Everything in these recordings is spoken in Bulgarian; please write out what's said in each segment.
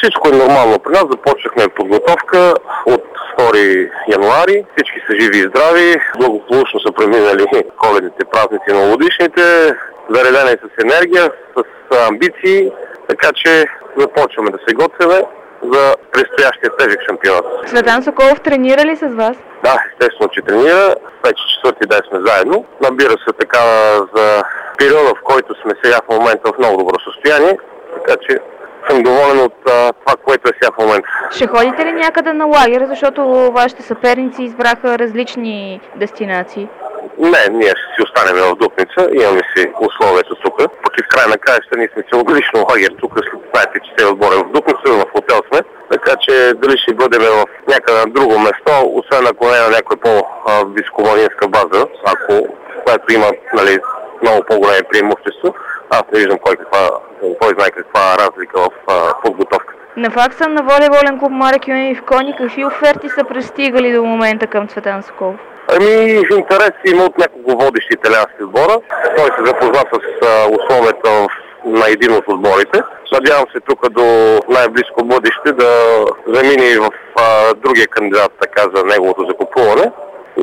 Всичко е нормално при нас. Започнахме подготовка от 2 януари. Всички са живи и здрави. Благополучно са преминали коледните празници, новогодишните. Заредени с енергия, с амбиции. Така че започваме да се готвяме за предстоящия тежък шампионат. Цветан Соколов тренира ли с вас? Да, естествено, че тренира. Вече 4-ти ден сме заедно. Набира се така за периода, в който сме сега в момента в много добро състояние. Така че съм доволен от това, което е сега в момента. Ще ходите ли някъде на лагер, защото вашите съперници избраха различни дестинации? Не, ние ще си останем в Дупница, имаме си условието тук. Пък и в край на краища ние сме целогодишно лагер тук, знаете, че се отборим в Дупница, в хотел сме. Така че дали ще бъдем в някъде на друго место, освен ако не е на някоя по-високоманинска база, която има много по-големи преимущества, аз не виждам кой знае каква разлика в подготовката. На факса на волейболен клуб Марек Юнификони, какви оферти са пристигали до момента към Цветан Соколов? Интерес има от няколко водещи италиански отбора. Той се запозна с условията на един от отборите. Надявам се тук до най-близко бъдеще да замине и в другия кандидат за неговото закупуване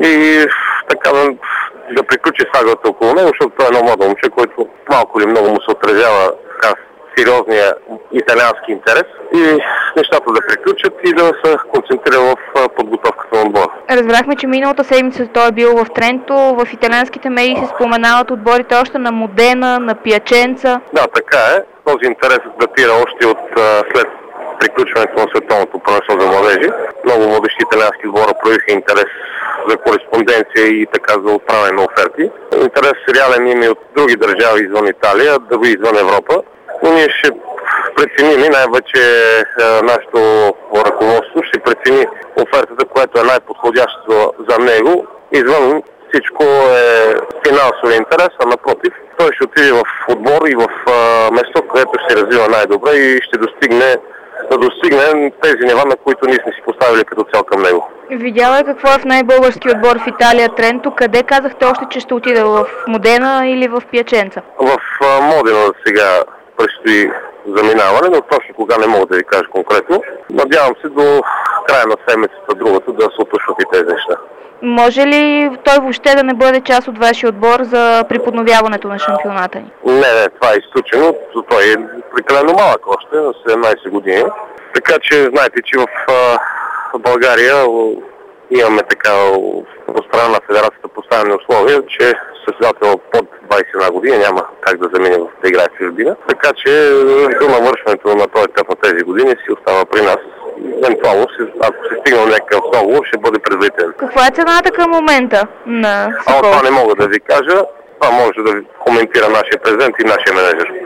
и така да приключи сагата около него, защото той е едно младо момче, който малко или много му се отразява сериозния италиански интерес и нещата да приключат и да се концентрира в подготовката на отбора. Разбрахме, че миналата седмица той е бил в Тренто. В италианските медии се споменават отборите още на Модена, на Пиаченца. Да, така е. Този интерес датира още от след приключването на световното първенство за младежи. Много водещи италиански отбора проявиха интерес за кореспонденция и така за отправяне на оферти. Интерес реален има и от други държави извън Италия, да и извън Европа. Но ние ще преценим и най-вече нашето ръководство ще прецени офертата, която е най-подходяща за него. Извън всичко е финансови интерес, а напротив, той ще отиде в отбор и в место, което ще се развива най-добре и ще достигне тези нива, на които ние сме си поставили като цел към него. Видяла какво е в най-български отбор в Италия Тренто? Къде казахте още, че ще отиде? В Модена или в Пиаченца? В Модена сега предстои заминаване, но точно кога не мога да ви кажа конкретно. Надявам се до края на седмицата другата да се уточнят и тези неща. Може ли той въобще да не бъде част от вашия отбор за приподновяването на шампионата ни? Не, това е изключено. Той е прекалено малък още, на 17 години. Така че знаете, че в България имаме така от страна на федерацията поставени условия, че състезател под 21 години няма как да замине да играе в чужбина. Така че до навършването на този етап на тези години си остава при нас. Евентуално, ако се стигне някакъв договор, ще бъде предварителен. Каква е цената към момента на Соколов? Това не мога да ви кажа. Това може да коментира нашия президент и нашия менеджер.